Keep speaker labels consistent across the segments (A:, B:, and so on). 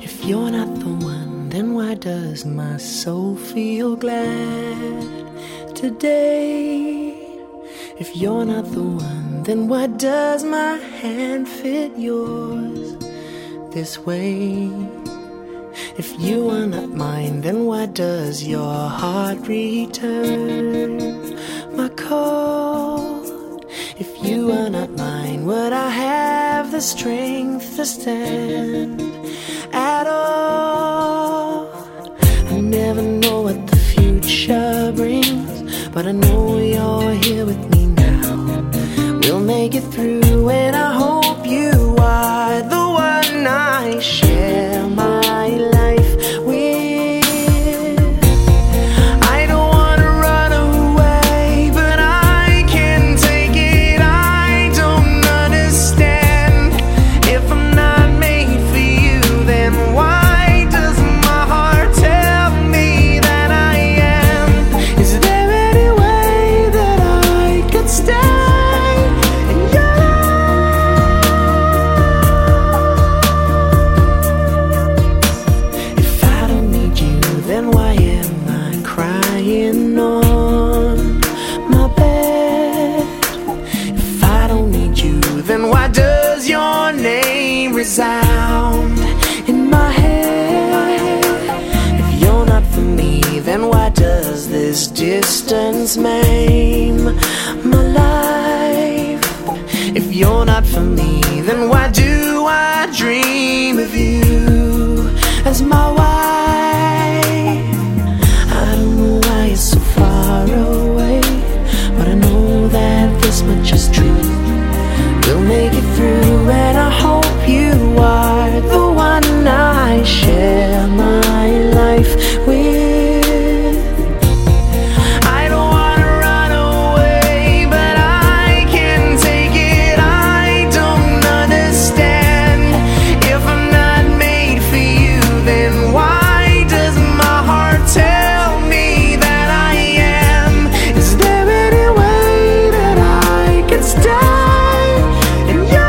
A: If you're not the one, then why does my soul feel glad today? If you're not the one, then why does my hand fit yours this way? If you are not mine, then why does your heart return my call? If you are not mine, would I have the strength to stand at all? I never know what the future brings, but I know you're here with me now. We'll make it through, and I hope you are the one I share my life with. I don't wanna run away, but I can't take it. I don't understand. If I'm not made for you, then why does my heart tell me that I am? Is there any way that I could stay in your life? If I don't need you, then why am I crying on my bed? If I don't need you, then why does your name resound in my head? If you're not for me, then why does this distance maim my life? If you're not for me, then why do I dream of you as my wife? I don't know why you're so far away, but I know that this much is true. We'll make it through, and I hope you are the one I share my life with. I don't wanna run away, but I can't take it. I don't understand. If I'm not made for you, then why does my heart tell me that I am? Is there any way that I can stay in your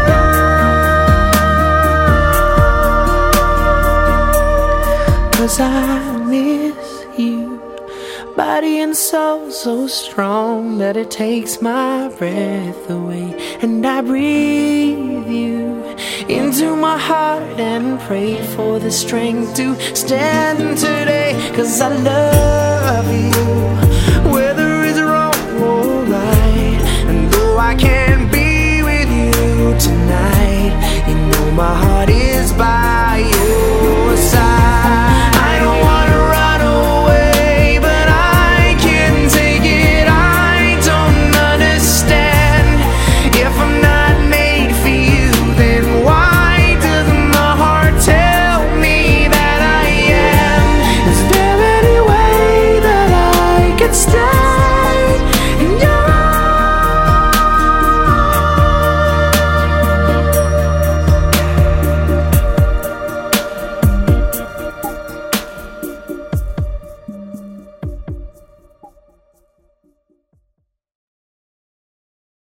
A: life? 'Cause I miss you, body and soul so strong that it takes my breath away. And I breathe you into my heart and pray for the strength to stand today. 'Cause I love you, whether it's wrong or right. And though I can't be with you tonight, you know my heart is